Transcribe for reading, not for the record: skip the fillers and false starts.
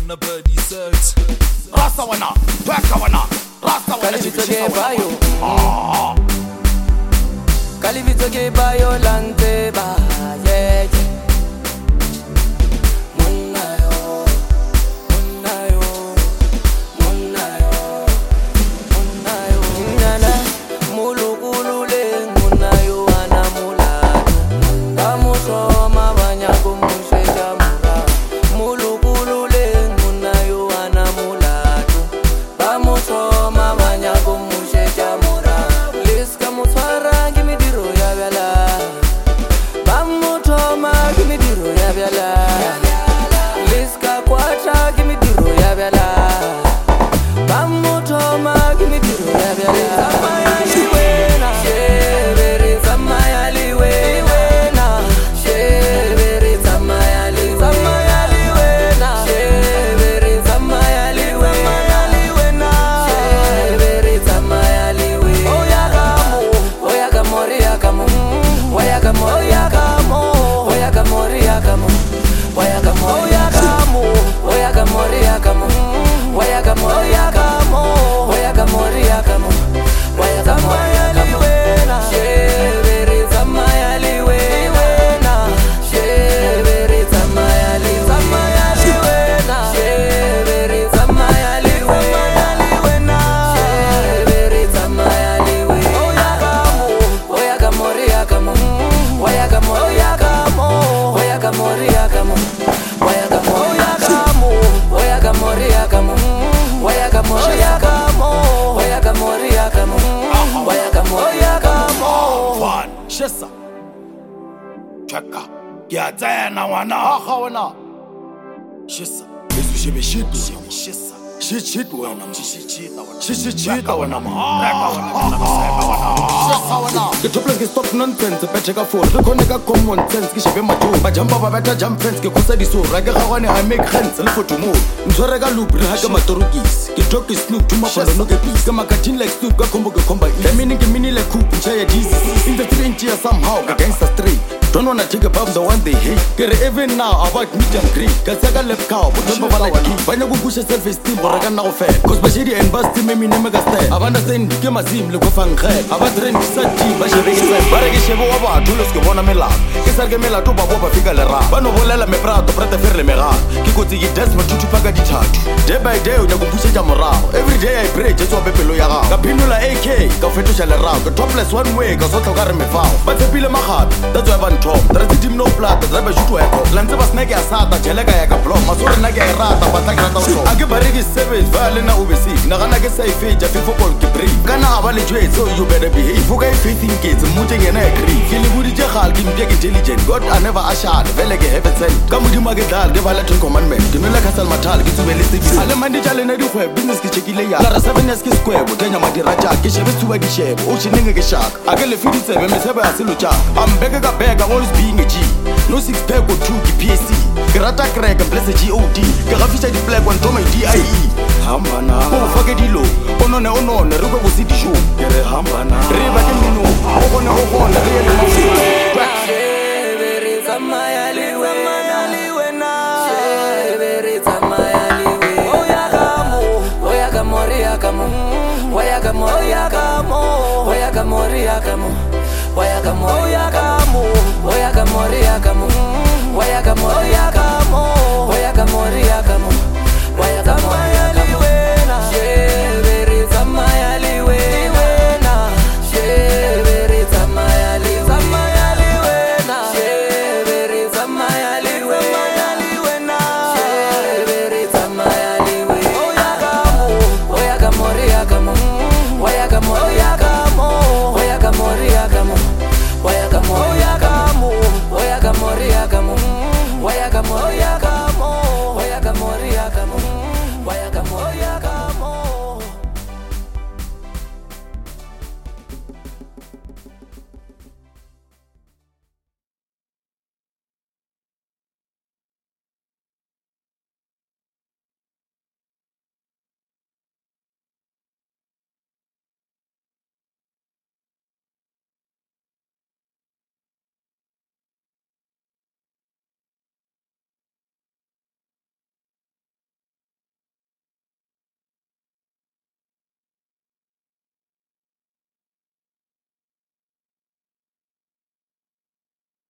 mna birdie search. Rasta wana, tweka wana, Rasta wana. Kalivitoke bayo, Kalivitoke bayo lante ba yeah. Liska kwata give me diro ya bela. Bamutoma give me diro ya bela. Zamayaliwena, shebere zamayaliwena, shebere zamayaliwena, shebere zamayaliwena, shebere zamayaliwena. Oya kamo, oya kamo, oya kamo, oya kamo, oya kamo, oya kamo. Oya kamo, oya kamo, oya kamo, oya kamo, oya kamo, oya kamo, oya kamo, oya kamo, oya kamo, liwena, shebere zamayaliwena, shebere zamayaliwena, shebere zamayaliwena, shebere zamayaliwena. Oya kamo, oya kamo, oya kamo, oya kamo, oya kamo, oya kamo. Oya kamo, oya kamo, oya kamo, oya kamo, oya kamo, oya kamo, oya kamo, oya kamo, oya kamo, oya kamo. Fun, shisa, tweka, ya tena wana, aha wana, shisa, esu shebe shitu, shisa, shit wana, shit wana, reka wana, shisa wana. Ke topless ke stop nonsense, pe check a phone, re connect common sense, ke shebe majo, ba jump ba better jump fence, ke khosa diso, ra ke gagwane I make hands le photo mo. Ntshware ka loop re ha ke matorokisi, ke talk is snoop tuma phono no ke peace, ke makatin like snoop ka combo ke comba. The meaning ke mini like coupe, ncha ya Jesus. In the 3 inch somehow, ka gangster straight. Don't wanna take above the one they hate. Get even now about meet and greet. Kasaka left cow, but don't bother like it. Banya go push self esteem, but I can now fair. Cause bashiri and basti me me mega style. Abanda sen ke mazim le go fan khair. Aba trend sati bashiri ke sen. Bare ke shebo wa ba tulos ke bona mela. Ke sarge mela to ba ba fika le ra. Bano bolela me prato prete fer le mera. Ke go tsi dance ma tutu paga di thatu. Day by day o nya go push ja morao. Every day I pray je tswa pepelo ya ga. Ka pinula AK ka fetosha le ra. Ka topless one way ka so tlhoka re me fao. Ba tshepile magapi. That's why ban Tra team no plata, drive shoot to echo. Lanze bas neke asata, jelega ya ka block. Masore nake rata, bataki rata usho. Ake bariki savage, vale na ubesi. Nagana ke say fake, ja football ke break. Kana abale jwe, so you better behave. Fuka faith in kids, muje ngena agree. Fili budi je khal, ki mje intelligent. God I never ashad, vele ke heaven sent. Kamu di mage dal, ke vala ten commandment. Ke nela kasal matal, ke tsubele sibi. Ale mandi jale na di khwe, business ke chekile ya. Lara 7 years ke square, butenya madi raja, ke shebe tsuba di shebe. O chinenge ke shark. Ake le fidi sebe, me sebe asilu cha. I'm bega ka bega, always being a G. No 6 pack or 2 PSC. Grata crack and bless a GOD. Garafisha di flag one to my DIE. Hambana. Oh, forget the low. Oh no, no, no, the Ruba was city show. Get a hambana. Riva can be no. Oh, no, really. Shebere zamayaliwena. Shebere zamayaliwena. Oya kamo, oya kamo, oya kamo. Oya kamo, oya kamo. Oya kamo, oya kamo. Oya kamo, oya kamo, oya kamo, oya kamo, oya kamo, oya kamo, oya kamo, oya kamo, oya kamo, oya kamo.